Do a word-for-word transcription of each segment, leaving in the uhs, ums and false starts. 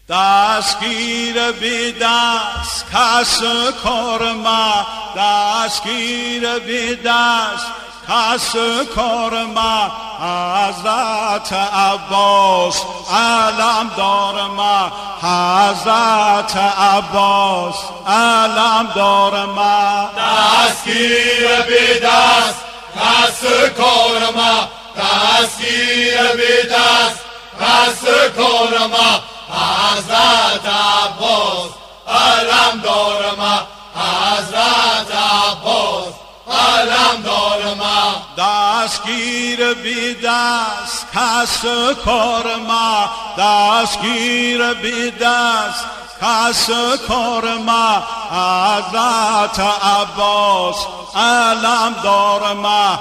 دستگیر بی دست کس کار ما، دستگیر بی دست کس کار ما. حضرت عباس علم دار ما، حضرت عباس علم دار ما. دستگیر بی دست کس کار ما، دستگیر بی دست کس کار ما. حضرت عباس علم دار ما، حضرت عباس علم دار ما. دستگیر بی دست کس کار ما، دستگیر بی دست کس کار ما. حضرت عباس علم دار ما،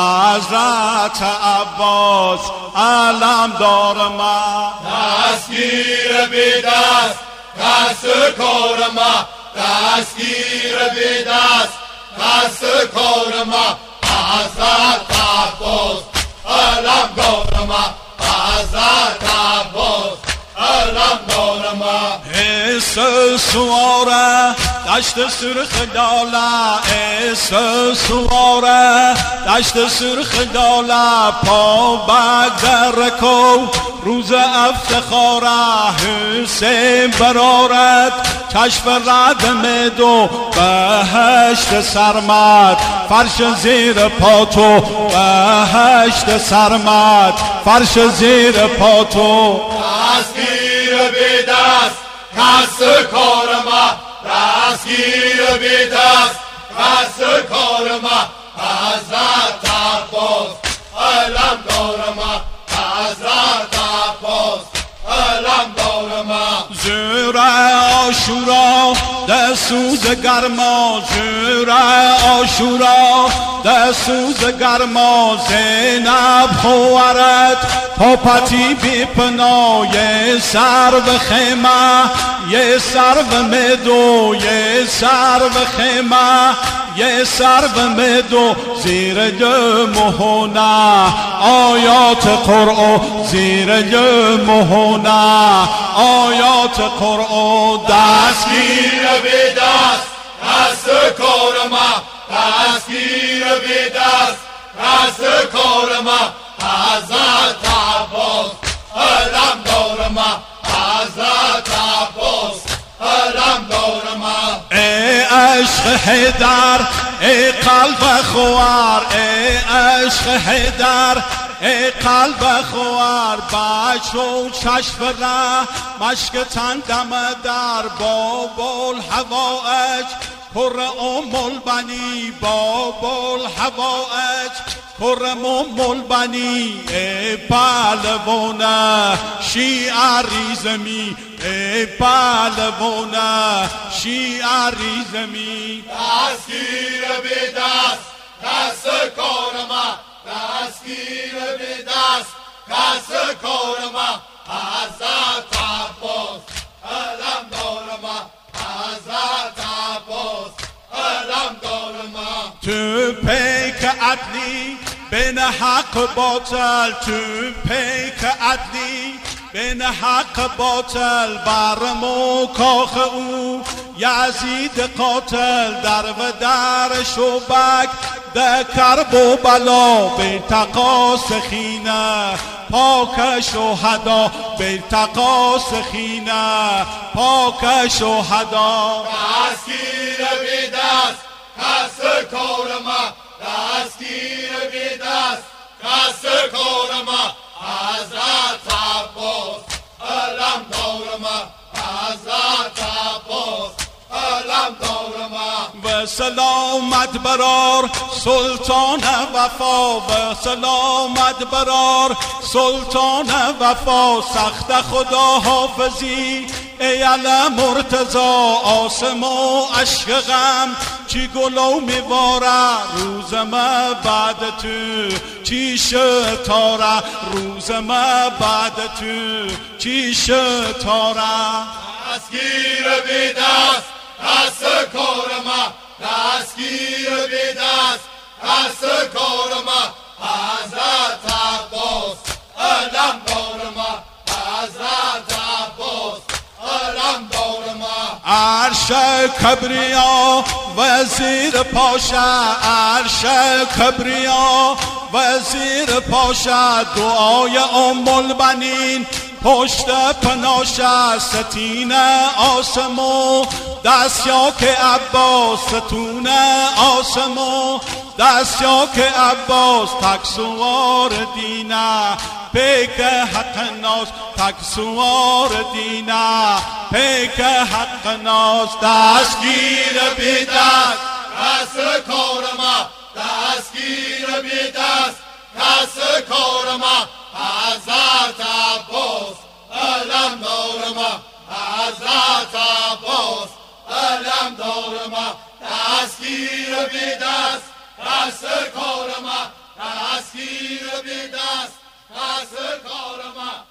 حضرت عباس علم دار ما. دستگیر بی دست کس کار ما، دستگیر بی دست کس کار ما. حضرت عباس علم دار ما، حضرت عباس علم دار ما. حس سواره دشت سرخ لاله، حس سواره دشت سرخ لاله. پا بگذر کو روز افتخاره، حسین برارت کشف ردم دو. بهشت سرمد فرش زیر پاتو، بهشت سرمد فرش زیر پاتو. دستگیر بی دست کس کار ما، دستگیر بی دست کس کار ما. حضرت عباس علم دار ما، حضرت عباس علم دار ما. زور آشورا ده سوز گرما، زور آشورا ده سوز گرما. زینب خوارت پاپتی بی پناه، یه سرو خیمه یه سرو مدو، یه سرو خیمه یه سرو مدو. زیر مهونه آیات قرآن، زیر مهونه آیات قرآن. دستگیر بی دست کس کار ما، دستگیر بی دست کس کار ما. حضرت عباس علم دار ما، حضرت عباس علم دار ما. ای عشق حیدر ای قلب خوار، ای عشق حیدر ای قلب خوار. بچو چشم ره مشک تندم در بابل هوایج پر ام البنی، بابل هوایج پر ام البنی. ای پهلوانه شیعه ریزمی، ای پهلوانه شیعه ریزمی. دستگیر بی دست کس کار ما، دستگیر بی دست کس کار ما. حضرت عباس علم دار ما، حضرت عباس علم دار ما. تو پیک عدلی بین حق باطل، تو پیک عدلی بین حق باطل. برمو کاخ او یزید قاتل، در و در شوبک ده کرب و بلا. بیلتقا سخینه پاک شهدا، بیلتقا سخینه پاک شهدا. دستگیر بی دست کس کار ما، دستگیر بی دست کس کار ما. حضرت عباس علم دار ما، حضرت عباس علم دار ما. و سلامت برار سلطان وفا، و سلامت برار سلطان وفا. سخت خدا حافظی ای علم مرتضا، آسم و عشق غم چی گلو میواره. روز ما بعد تو چی شتاره، روز ما بعد تو چی شتاره. دستگیر بی دست کس کار ما، دستگیر بی دست کس کار ما. حضرت عباس علم دار ما، حضرت عباس عرش کبریا وزیر پاشا، عرش کبریا وزیر پاشا، دعای ام البنین پشت پناشه، ستین آسمو دستیا که عباس، ستون آسمو دستیا که عباس، تک سوار دینه پیک حق ناز، تک سوار دینه پیک حق ناز. دستگیر بی دست دست کار ما، دستگیر بی دست دست کار ما، حضرت عباس علمدار ما، حضرت عباس علمدار ما. دستگیر بی دست دست کار ما، دستگیر بی دست دست کار ما.